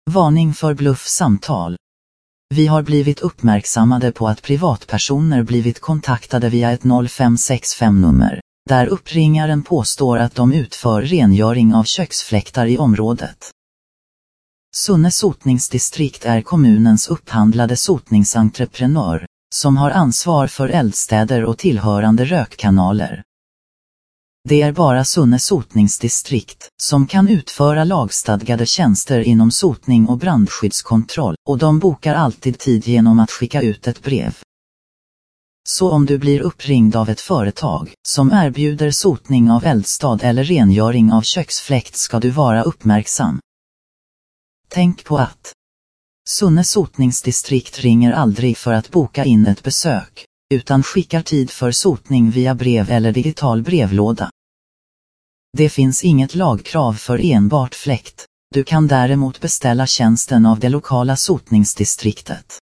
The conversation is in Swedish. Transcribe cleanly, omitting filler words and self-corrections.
Varning för bluffsamtal. Vi har blivit uppmärksammade på att privatpersoner blivit kontaktade via ett 0565-nummer, där uppringaren påstår att de utför rengöring av köksfläktar i området. Sunne sotningsdistrikt är kommunens upphandlade sotningsentreprenör, som har ansvar för eldstäder och tillhörande rökkanaler. Det är bara Sunne sotningsdistrikt som kan utföra lagstadgade tjänster inom sotning och brandskyddskontroll, och de bokar alltid tid genom att skicka ut ett brev. Så om du blir uppringd av ett företag som erbjuder sotning av eldstad eller rengöring av köksfläkt ska du vara uppmärksam. Tänk på att Sunne sotningsdistrikt ringer aldrig för att boka in ett besök, utan skickar tid för sotning via brev eller digital brevlåda. Det finns inget lagkrav för enbart fläkt, du kan däremot beställa tjänsten av det lokala sotningsdistriktet.